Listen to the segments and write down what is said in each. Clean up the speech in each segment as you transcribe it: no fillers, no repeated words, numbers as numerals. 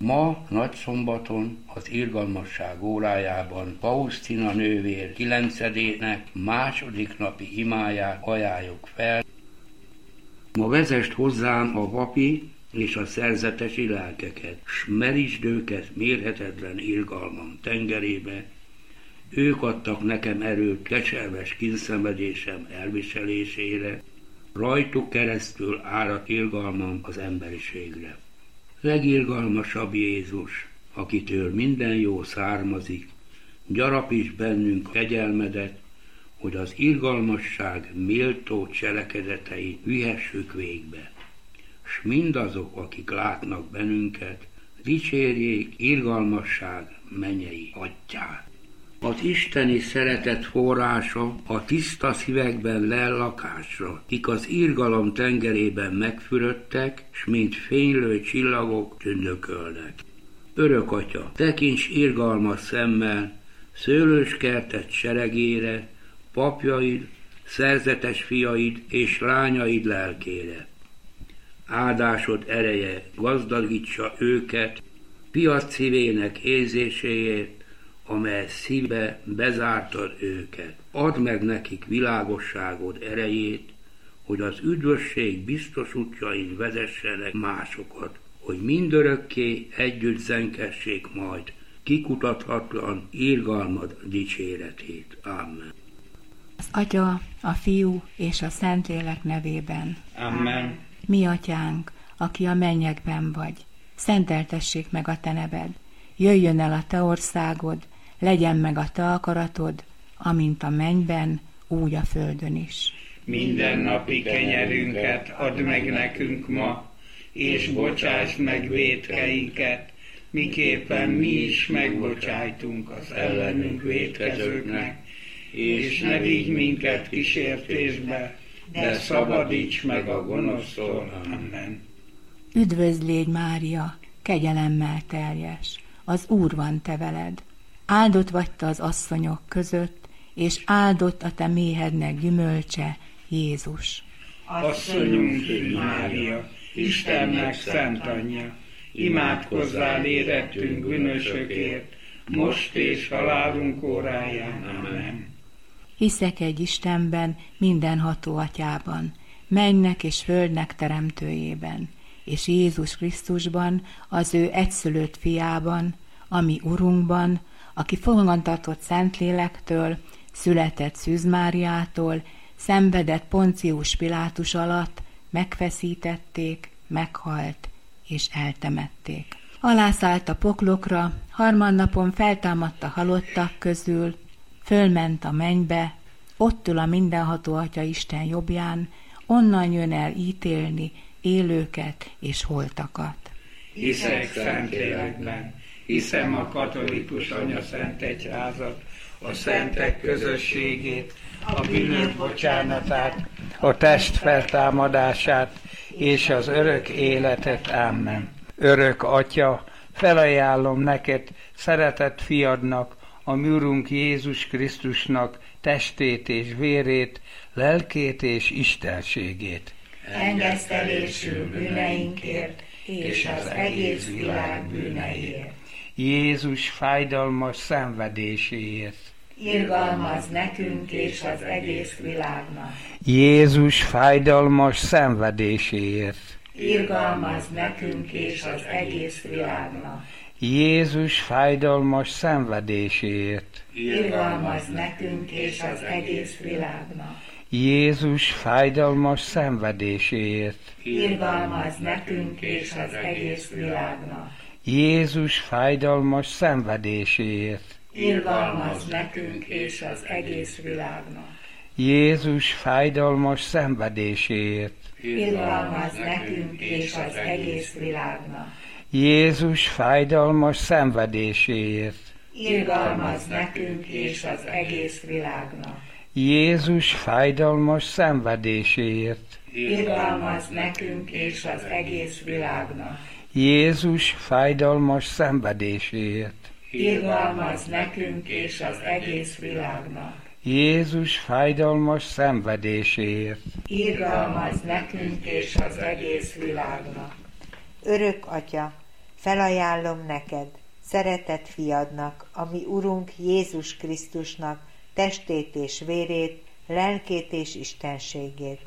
Ma nagyszombaton az irgalmasság órájában Fausztina nővér 9-ének második napi imáját ajánljuk fel. Ma vezest hozzám a papi és a szerzetesi lelkeket, s merítsd őket mérhetetlen irgalmam tengerébe. Ők adtak nekem erőt keserves kínszenvedésem elviselésére, rajtuk keresztül árad irgalmam az emberiségre. Legirgalmasabb Jézus, akitől minden jó származik, gyarapíts bennünk kegyelmedet, hogy az irgalmasság méltó cselekedetei vihessük végbe. S mindazok, akik látnak bennünket, dicsérjék irgalmasság mennyei atyát. Az isteni szeretet forrása a tiszta szívekben lel lakásra, kik az irgalom tengerében megfürödtek, s mint fénylő csillagok tündökölnek. Örök atya, tekints irgalmas szemmel szőlőskertet seregére, papjaid, szerzetes fiaid és lányaid lelkére. Áldásod ereje gazdagítsa őket, fiat szívének érzéséért, amely szívbe bezártad őket. Add meg nekik világosságod erejét, hogy az üdvösség biztos útjain vezessenek másokat, hogy mindörökké együtt zenkessék majd kikutathatlan irgalmad dicséretét. Amen. Az Atya, a Fiú és a Szentlélek nevében. Amen. Mi atyánk, aki a mennyekben vagy, szenteltessék meg a te neved. Jöjjön el a te országod, legyen meg a te akaratod, amint a mennyben, úgy a földön is. Mindennapi kenyerünket add meg nekünk ma, és bocsáss meg vétkeinket, miképpen mi is megbocsájtunk az ellenünk vétkezőknek, és ne vigy minket kísértésbe, de szabadíts meg a gonosztól. Amen. Üdvözl légy, Mária, kegyelemmel teljes, az Úr van te veled. Áldott vagy te az asszonyok között, és áldott a te méhednek gyümölcse, Jézus. Asszonyunk Szűz Mária, Istennek szent anyja, imádkozzál érettünk bűnösökért, most és halálunk óráján. Amen. Hiszek egy Istenben, mindenható atyában, mennynek és földnek teremtőjében, és Jézus Krisztusban, az ő egyszülött fiában, ami Urunkban, aki fogantatott Szentlélektől, született Szűz Máriától, szenvedett Poncius Pilátus alatt, megfeszítették, meghalt és eltemették. Alászállt a poklokra, harmadnapon feltámadt a halottak közül, fölment a mennybe, ott ül a mindenható Atya Isten jobbján, onnan jön el ítélni élőket és holtakat. Hiszek Szentlélekben, hiszem a katolikus anyaszent egyházat, a szentek közösségét, a bűnök bocsánatát, a test feltámadását és az örök életet. Amen. Örök Atya, felajánlom neked szeretett fiadnak, a mi Urunk Jézus Krisztusnak testét és vérét, lelkét és istenségét. Engesztelésül bűneinkért és az egész világ bűneiért. Jézus fájdalmas szenvedéséért. Irgalmazz nekünk és az egész világnak. Jézus fájdalmas szenvedéséért. Irgalmazz nekünk és az egész világnak. Jézus fájdalmas szenvedéséért. Irgalmazz nekünk és az egész világnak. Jézus fájdalmas szenvedéséért. Irgalmazz nekünk és az egész világnak. Jézus fájdalmas szenvedéséért. Irgalmazz nekünk és az egész világnak. Jézus fájdalmas szenvedéséért. Irgalmazz nekünk és az egész világnak. Jézus fájdalmas szenvedéséért. Irgalmazz nekünk és az egész világnak. Jézus fájdalmas szenvedéséért. Irgalmazz nekünk és az egész világnak. Jézus fájdalmas szenvedéséért. Irgalmazz nekünk és az egész világnak. Jézus fájdalmas szenvedéséért. Irgalmazz nekünk és az egész világnak. Örök Atya, felajánlom neked, szeretett fiadnak, ami Urunk Jézus Krisztusnak testét és vérét, lelkét és istenségét.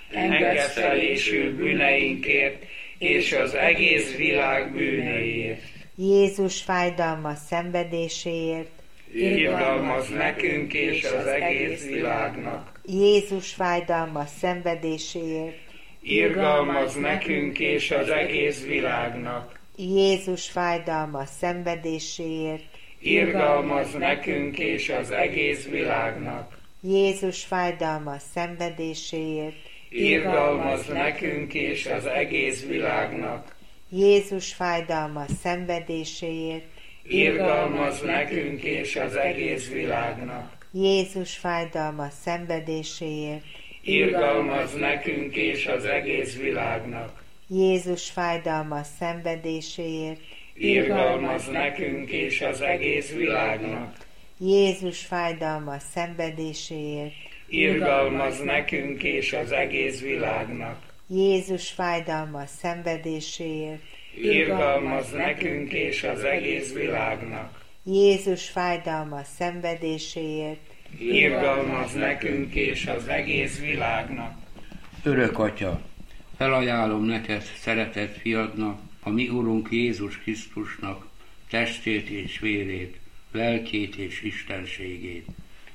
Engesztelésül bűneinkért és az egész világ bűneiért. Jézus fájdalmas szenvedéséért, Irgalmaz nekünk és az egész világnak. Jézus fájdalmas szenvedéséért, Irgalmaz nekünk és az egész világnak. Jézus fájdalmas szenvedéséért, Irgalmaz nekünk és az egész világnak. Jézus fájdalmas szenvedéséért, Irgalmaz nekünk és az egész világnak. Jézus fájdalmas szenvedéséért, Irgalmaz nekünk és az egész világnak. Jézus fájdalmas szenvedéséért, Irgalmaz nekünk és az egész világnak. Jézus fájdalmas szenvedéséért, Irgalmaz nekünk és az egész világnak. Jézus fájdalmas szenvedéséért, Irgalmaz nekünk és az egész világnak. Jézus fájdalmas szenvedéséért, Irgalmaz nekünk és az egész világnak. Jézus fájdalmas szenvedéséért, Irgalmaz nekünk és az egész világnak. Örök Atya, felajánlom neked szeretett fiadnak, a mi Urunk Jézus Krisztusnak testét és vérét, lelkét és istenségét.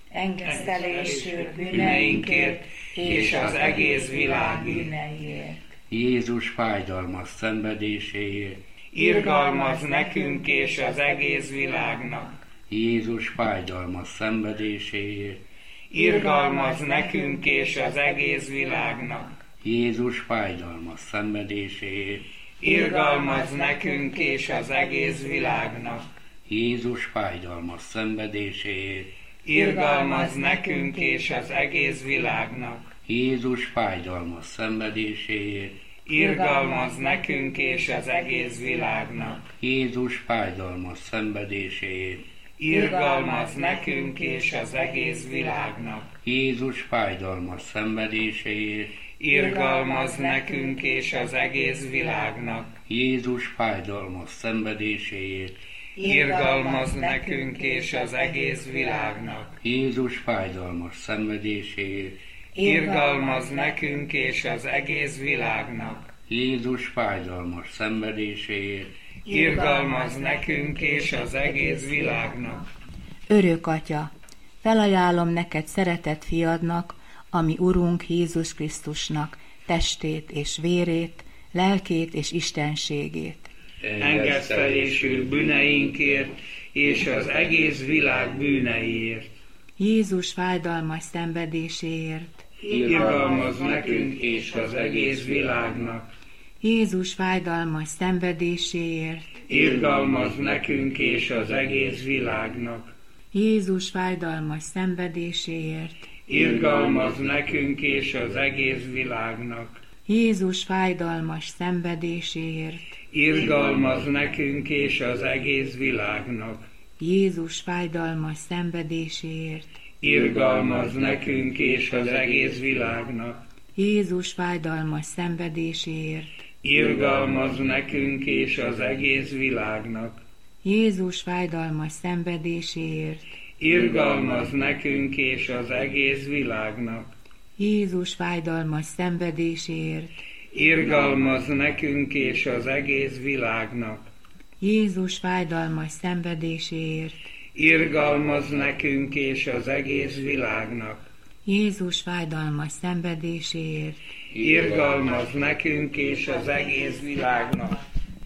Engesztelésül bűneinkért és az egész világ bűneiért. Jézus fájdalmas szenvedéséért, Irgalmaz nekünk és az egész világnak. Jézus fájdalmas szenvedéséért, Irgalmaz nekünk és az egész világnak. Jézus fájdalmas szenvedéséért, Irgalmaz nekünk és az egész világnak. Jézus fájdalmas szenvedéséért, Irgalmaz nekünk és az egész világnak. Jézus fájdalmas szenvedéséért, Irgalmaz nekünk és az egész világnak. Jézus fájdalmas szenvedéséért, Irgalmaz nekünk és az egész világnak. Jézus fájdalmas szenvedéséért, Irgalmaz nekünk és az egész világnak. Jézus fájdalmas szenvedéséért, Irgalmaz nekünk és az egész világnak. Jézus fájdalmas szenvedéséért, Irgalmaz nekünk és az egész világnak. Jézus fájdalmas szenvedéséért, Irgalmaz nekünk és az egész világnak. Örök Atya, felajánlom neked szeretett fiadnak, ami Urunk Jézus Krisztusnak testét és vérét, lelkét és istenségét. Engesztelésül bűneinkért és az egész világ bűneiért. Jézus fájdalmas szenvedéséért, Irgalmaz nekünk és az egész világnak. Jézus fájdalmas szenvedéséért, Irgalmaz nekünk és az egész világnak. Jézus fájdalmas szenvedéséért, Irgalmaz nekünk és az egész világnak. Jézus fájdalmas szenvedéséért, Irgalmaz nekünk és az egész világnak. Jézus fájdalmas szenvedéséért, Irgalmaz nekünk és az egész világnak. Jézus fájdalmas szenvedéséért, Irgalmaz nekünk és az egész világnak. Jézus fájdalmas szenvedéséért, Irgalmaz nekünk és az egész világnak. Jézus fájdalmas szenvedéséért, Irgalmaz nekünk és az egész világnak. Jézus fájdalmas szenvedéséért, Irgalmaz nekünk és az egész világnak. Jézus fájdalmas szenvedéséért, Irgalmaz nekünk és az egész világnak.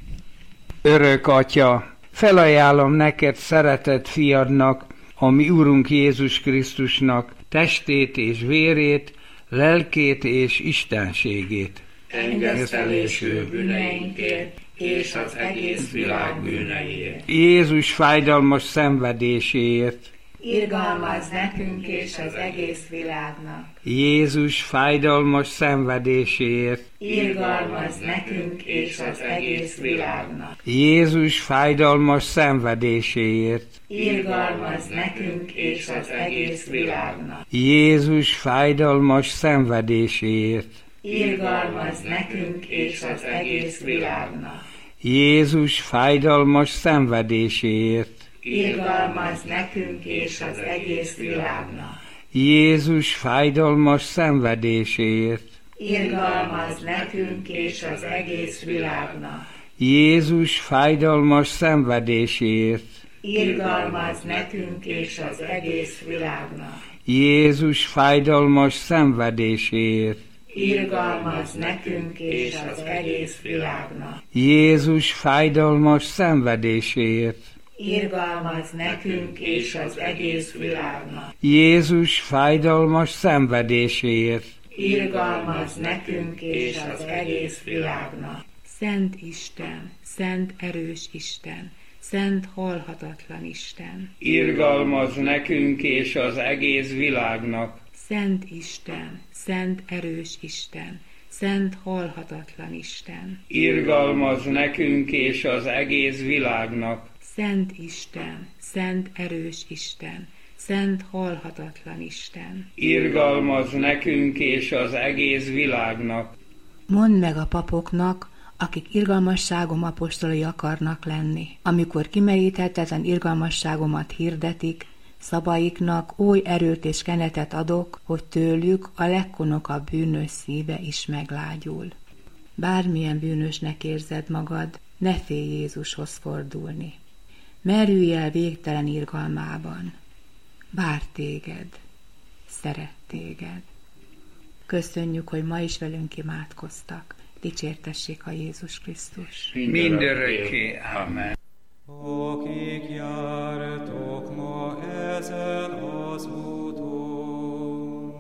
Örök Atya, felajánlom neked szeretett fiadnak, a mi Urunk Jézus Krisztusnak testét és vérét, lelkét és istenségét. Engesztelésül bűneinkért és az egész világ bűneiért. Jézus fájdalmas szenvedéséért, Irgalmaz nekünk és az egész világnak. Jézus fájdalmas szenvedéséért, Irgalmaz nekünk és az egész világnak. Jézus fájdalmas szenvedéséért, Irgalmaz nekünk és az egész világnak. Jézus fájdalmas szenvedéséért, Irgalmaz nekünk és az egész világnak. Jézus fájdalmas szenvedéséért. Irgalmazz nekünk és az egész világnak. Jézus fájdalmas szenvedéséért. Irgalmazz nekünk és az egész világnak. Jézus fájdalmas szenvedéséért. Irgalmazz nekünk és az egész világnak. Jézus fájdalmas szenvedéséért. Irgalmazz nekünk és az egész világnak. Jézus fájdalmas szenvedéséért. Irgalmazz nekünk és az egész világnak. Jézus fájdalmas szenvedéséért. Irgalmazz nekünk és az egész világnak. Szent Isten, szent erős Isten, szent halhatatlan Isten. Irgalmazz nekünk és az egész világnak. Szent Isten, szent erős Isten, szent halhatatlan Isten. Irgalmazz nekünk és az egész világnak. Szent Isten, szent erős Isten, szent halhatatlan Isten. Irgalmazz nekünk és az egész világnak. Mondd meg a papoknak, akik irgalmasságom apostolai akarnak lenni, amikor kimeríthetetlen irgalmasságomat hirdetik, szavaiknak oly erőt és kenetet adok, hogy tőlük a legkonokabb bűnös szíve is meglágyul. Bármilyen bűnösnek érzed magad, ne félj Jézushoz fordulni. Merülj el végtelen irgalmában. Vár téged, szeret téged. Köszönjük, hogy ma is velünk imádkoztak. Dicsértessék a Jézus Krisztus. Mindörökké. Amen.